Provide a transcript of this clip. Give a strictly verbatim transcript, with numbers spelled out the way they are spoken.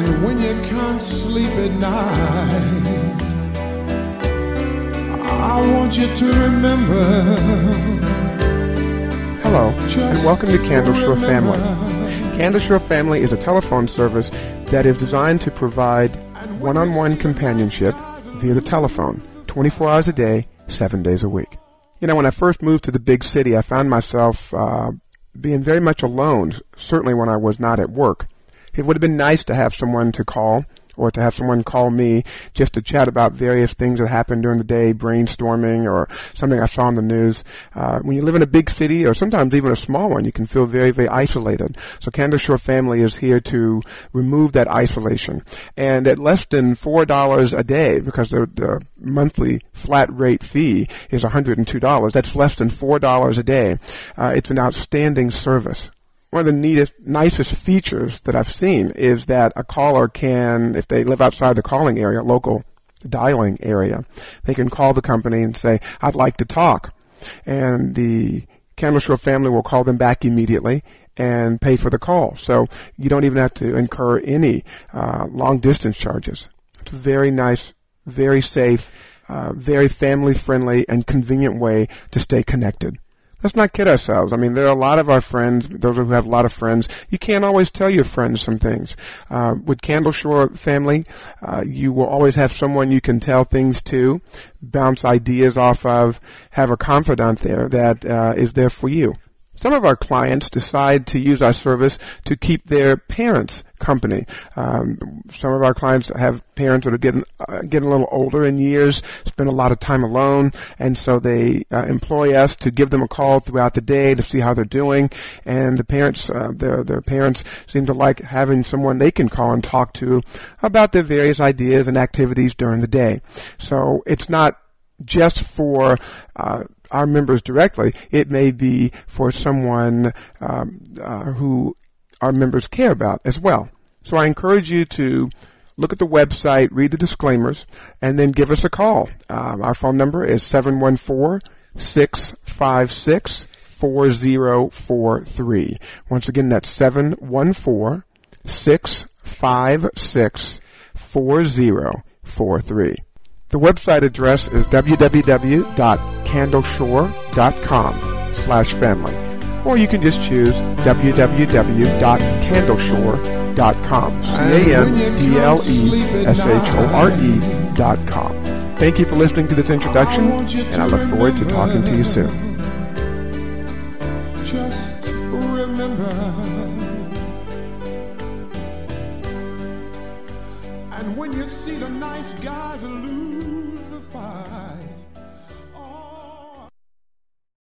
And when you can't sleep at night, I want you to remember. Hello, and welcome to Candleshore Family. Candleshore Family is a telephone service that is designed to provide one-on-one companionship via the telephone, twenty-four hours a day, seven days a week. You know, when I first moved to the big city, I found myself uh, being very much alone, certainly when I was not at work. It would have been nice to have someone to call, or to have someone call me just to chat about various things that happened during the day, brainstorming or something I saw on the news. Uh, when you live in a big city, or sometimes even a small one, you can feel very, very isolated. So Candleshore Family is here to remove that isolation. And at less than four dollars a day, because the, the monthly flat rate fee is one hundred two dollars, that's less than four dollars a day. Uh, it's an outstanding service. One of the neatest, nicest features that I've seen is that a caller can, if they live outside the calling area, local dialing area, they can call the company and say, I'd like to talk. And the Candleshore Family will call them back immediately and pay for the call. So you don't even have to incur any uh, long-distance charges. It's a very nice, very safe, uh, very family-friendly and convenient way to stay connected. Let's not kid ourselves. I mean, there are a lot of our friends, those who have a lot of friends, you can't always tell your friends some things. Uh, with Candleshore Family, uh, you will always have someone you can tell things to, bounce ideas off of, have a confidant there that uh, is there for you. Some of our clients decide to use our service to keep their parents company. Um, some of our clients have parents that are getting uh, getting a little older in years, spend a lot of time alone, and so they uh, employ us to give them a call throughout the day to see how they're doing. And the parents, uh, their their parents, seem to like having someone they can call and talk to about their various ideas and activities during the day. So it's not just for uh, our members directly. It may be for someone um, uh, who our members care about as well. So I encourage you to look at the website, read the disclaimers, and then give us a call. Um, our phone number is seven one four, six five six, four zero four three. Once again, that's seven one four, six five six, four zero four three. The website address is w w w dot candleshore dot com slash family, or you can just choose w w w dot candleshore dot com, C A N D L E S H O R E dot com. Thank you for listening to this introduction, and I look forward to talking to you soon. Just remember, and when you see the nice guys lose the fight,